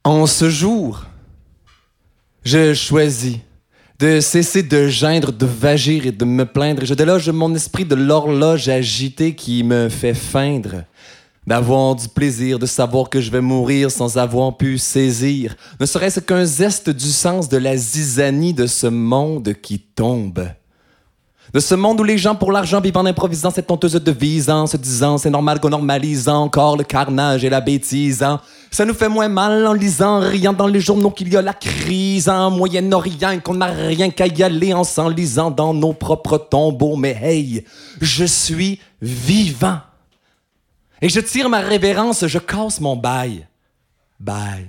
En ce jour, je choisis de cesser de geindre, de vagir et de me plaindre. Et je déloge mon esprit de l'horloge agitée qui me fait feindre d'avoir du plaisir, de savoir que je vais mourir sans avoir pu saisir, ne serait-ce qu'un zeste du sens de la zizanie de ce monde qui tombe. De ce monde où les gens pour l'argent vivent en improvisant cette honteuse devise, en se disant c'est normal qu'on normalise encore le carnage et la bêtise. Ça nous fait moins mal en lisant, riant dans les journaux qu'il y a la crise en Moyen-Orient, qu'on n'a rien qu'à y aller en s'enlisant dans nos propres tombeaux. Mais hey, je suis vivant. Et je tire ma révérence, je casse mon bail. Bye.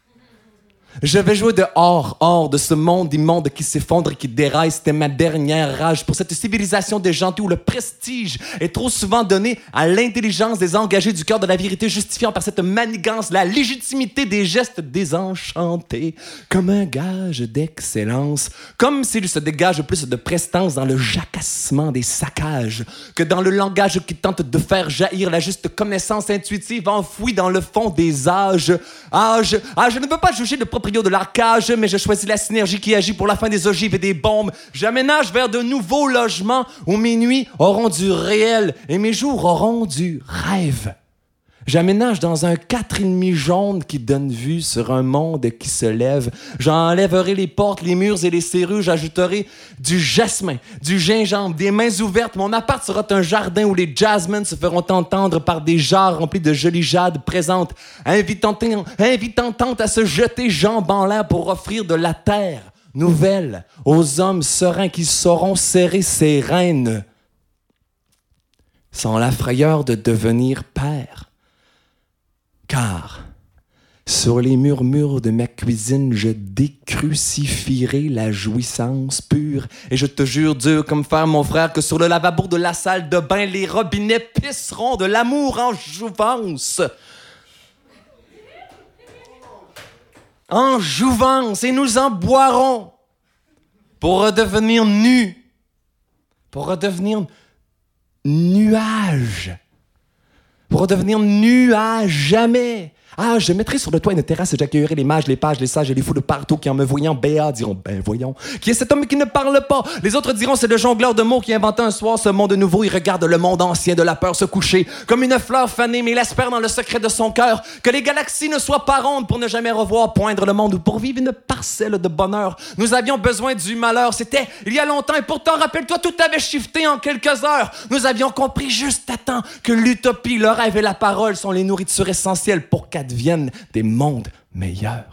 Je vais jouer dehors, hors de ce monde immonde qui s'effondre et qui déraille. C'était ma dernière rage pour cette civilisation des gentils où le prestige est trop souvent donné à l'intelligence des engagés du cœur de la vérité, justifiant par cette manigance la légitimité des gestes désenchantés comme un gage d'excellence, comme s'il se dégage plus de prestance dans le jacassement des saccages que dans le langage qui tente de faire jaillir la juste connaissance intuitive enfouie dans le fond des âges. Je ne veux pas juger le proprio de l'arcage, mais je choisis la synergie qui agit pour la fin des ogives et des bombes. J'aménage vers de nouveaux logements où mes nuits auront du réel et mes jours auront du rêve. J'aménage dans un 4,5 jaune qui donne vue sur un monde qui se lève. J'enlèverai les portes, les murs et les serrures. J'ajouterai du jasmin, du gingembre, des mains ouvertes. Mon appart sera un jardin où les jazzmen se feront entendre par des jarres remplis de jolies jades présentes, invitant tant à se jeter jambes en l'air pour offrir de la terre nouvelle aux hommes sereins qui sauront serrer ses rênes sans la frayeur de devenir père. Car sur les murmures de ma cuisine, je décrucifierai la jouissance pure. Et je te jure, dur comme fer, mon frère, que sur le lavabo de la salle de bain, les robinets pisseront de l'amour en jouvence. En jouvence, et nous en boirons pour redevenir nus, pour redevenir nuages. Pour redevenir nu à jamais. Je mettrai sur le toit une terrasse et j'accueillerai les mages, les pages, les sages et les fous de partout qui, en me voyant béat, diront « Ben voyons, qui est cet homme qui ne parle pas? » Les autres diront « C'est le jongleur de mots qui inventa un soir ce monde nouveau. Il regarde le monde ancien de la peur se coucher comme une fleur fanée, mais il espère dans le secret de son cœur que les galaxies ne soient pas rondes pour ne jamais revoir poindre le monde ou pour vivre une parcelle de bonheur. Nous avions besoin du malheur. C'était il y a longtemps et pourtant, rappelle-toi, tout avait shifté en quelques heures. Nous avions compris juste à temps que l'utopie, le rêve et la parole sont les nourritures essentielles pour qu'adviennent des mondes meilleurs.